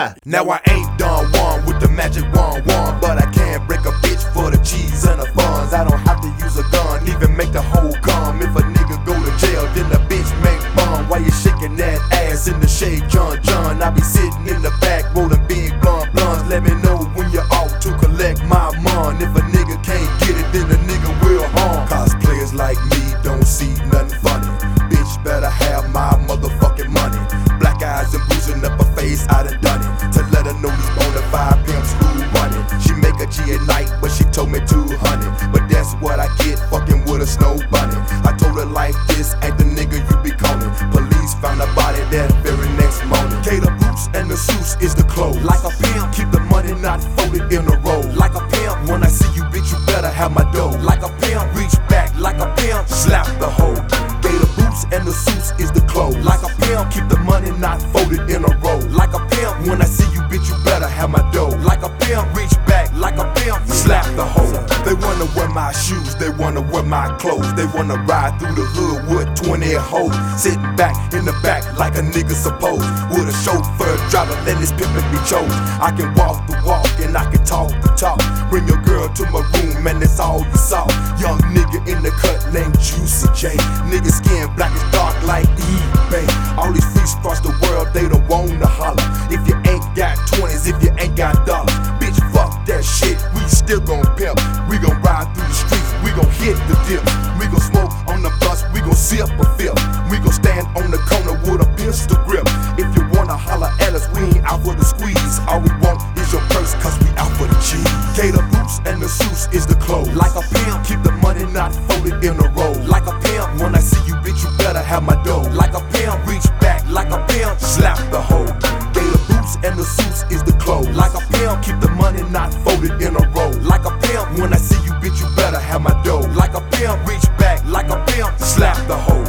Now I ain't done one with the magic wand, but I can break a bitch for the cheese and the funds. I don't have to use a gun, even make the whole come. If a nigga go to jail, then the bitch make bun. While you shaking that ass in the shade, John, I be sitting in the back rolling big blunts. Let me know when you're out to collect my mon. If a nigga can't get it, then the nigga will harm. Cause players like me don't see nothing funny. Bitch better have my motherfucking money. Black eyes and bruising up her face, I done it. To let her know these bonafide pimps who run it. She make a G at night, but she told me 200. But that's what I get fucking with a snow bunny. I told her like this ain't the nigga you be calling. Police found a body that very next morning. Gator boots and the suits is the clothes. Like a pimp, keep the money not folded in a roll. Like a pimp, when I see you bitch you better have my dough. Like a pimp, reach back like a pimp, slap the hoe. Gator boots and the suits is the clothes. Like a pimp, keep the money not folded in a roll. Like a pimp, when I see you bitch you better have my dough. Like a pimp, reach back like a pimp, slap the hoe. They wanna wear my shoes, they wanna wear my clothes. They wanna ride through the hood with 20 hoes. Sitting back in the back like a nigga supposed. With a chauffeur driver, let his pimpin' be chose. I can walk the walk and I can talk the talk. Bring your girl to my room and that's all you saw. Young nigga in the cut named Juicy J. Nigga skin black as dark like eBay. All these freaks across the world, they don't wanna holler. If you ain't got 20s, if you ain't got dollars, bitch fuck that shit, we still gon' pimp. We gon' ride through the streets, we gon' hit the dip. We gon' smoke on the bus, we gon' sip a fifth. We gon' stand on the corner with a pistol grip. If you wanna holler at us, we ain't out for the squeeze. All we want is your purse, cause we out for the cheese. Gator boots and the suits is the clothes. Like a pimp, keep the money not folded in a roll. Like a pimp, when I see you bitch you better have my dough. Like a pimp, reach back like a pimp, slap the hoe. Gator boots and the suits is the clothes. Like a pimp, keep the money not folded in a roll. Like a pimp, when I see you bitch you better have my dough. Like a pimp, reach back like a pimp, slap the hoe.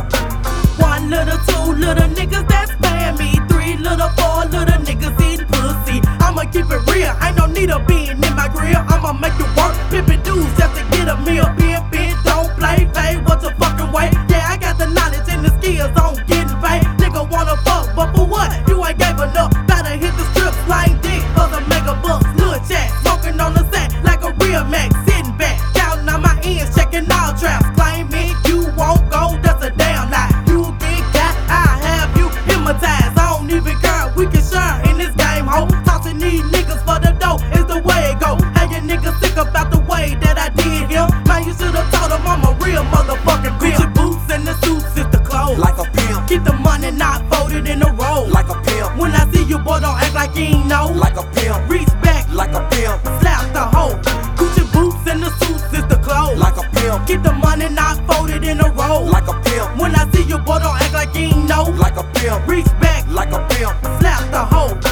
1 little 2 little niggas that's paying me. 3 little 4 little niggas eating pussy. I'ma keep it real, ain't no need of being in my grill. I'ma make it work, pimpin' dudes just to get a meal. Pimpin', don't play, pay what's a fucking way. Yeah, I got the knowledge and the skills on getting paid. Nigga wanna fuck, but for what? You ain't gave enough. Better hit the strip, slang dick, cause I make a buck. Little chat, smoking on the set like a real Mac. Sitting back, counting on my ends, checking all traps. Claiming you won't go, that's a damn lie. You get got, I have you hypnotized. I don't even care, we can share in this game, ho. Tossing these niggas for the dough is the way it go. Hey, you niggas sick about the way that I did him. Man, you should've told him I'm a real motherfucking pimp. Gucci boots and the suits is the clothes. Like a pimp, Keep the money not folded in a roll. like a pimp, When I see you, boy, don't act like you ain't know. like a pimp, Reach back, like a pimp, slap the hoe. Gucci boots and the suits is the clothes. like a pimp, Keep the money not folded in a roll. like a pimp, When I see you, boy, don't act like you ain't know. like a pimp, Reach back, like a pimp. slap the hoe.